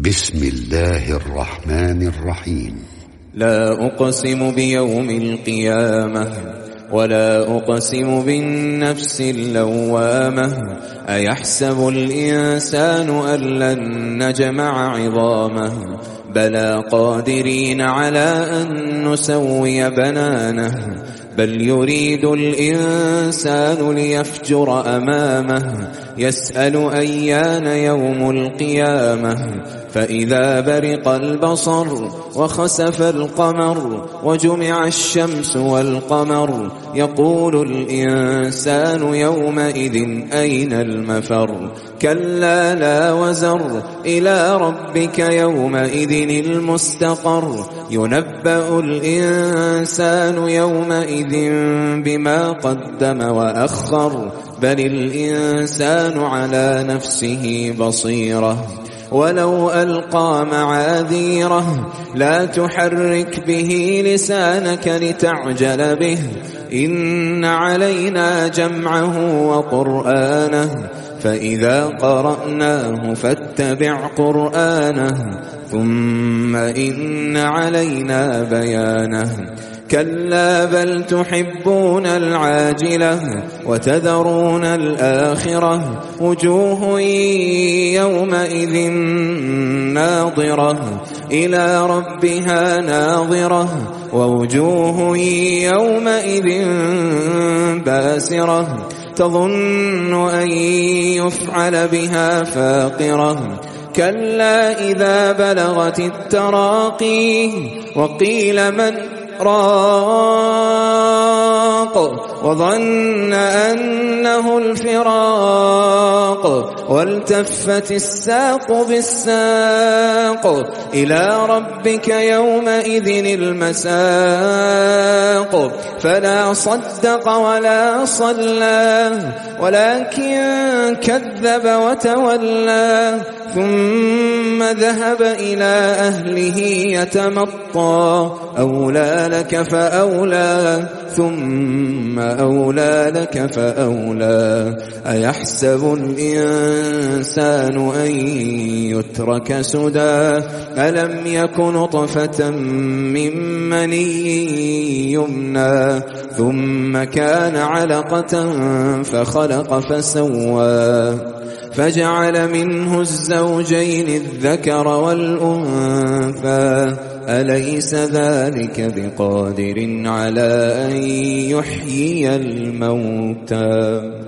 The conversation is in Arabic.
بسم الله الرحمن الرحيم. لا أقسم بيوم القيامة ولا أقسم بالنفس اللوامة أيحسب الإنسان أن لن نجمع عظامه بلى قادرين على أن نسوي بنانه بل يريد الإنسان ليفجر أمامه يسأل أيان يوم القيامة فإذا برق البصر وخسف القمر وجمع الشمس والقمر يقول الإنسان يومئذ أين المفر كلا لا وزر إلى ربك يومئذ المستقر ينبأ الإنسان يومئذ بما قدم وأخر بل الإنسان على نفسه بصيرة ولو ألقى معاذيره لا تحرك به لسانك لتعجل به إن علينا جمعه وقرآنه فإذا قرأناه فاتبع قرآنه ثم إن علينا بيانه كلا بل تحبون العاجلة وتذرون الآخرة وجوه يومئذ ناظرة إلى ربها ناظرة ووجوه يومئذ باسرة تظن أن يفعل بها فاقرة كلا إذا بلغت التراقي وقيل من راق وظن أنه الفراق والتفت الساق بالساق إلى ربك يومئذ المساق فلا صدق ولا صلى ولكن كذب وتولى ثم ذهب إلى أهله يتمطى أولى لك فأولى ثم أولى لك فأولى أيحسب الإنسان أن يترك سدى ألم يك نطفة من مني يمنى ثم كان علقة فخلق فسوى فجعل منه الزوجين الذكر والأنثى أليس ذلك بقادر على أن يحيي الموتى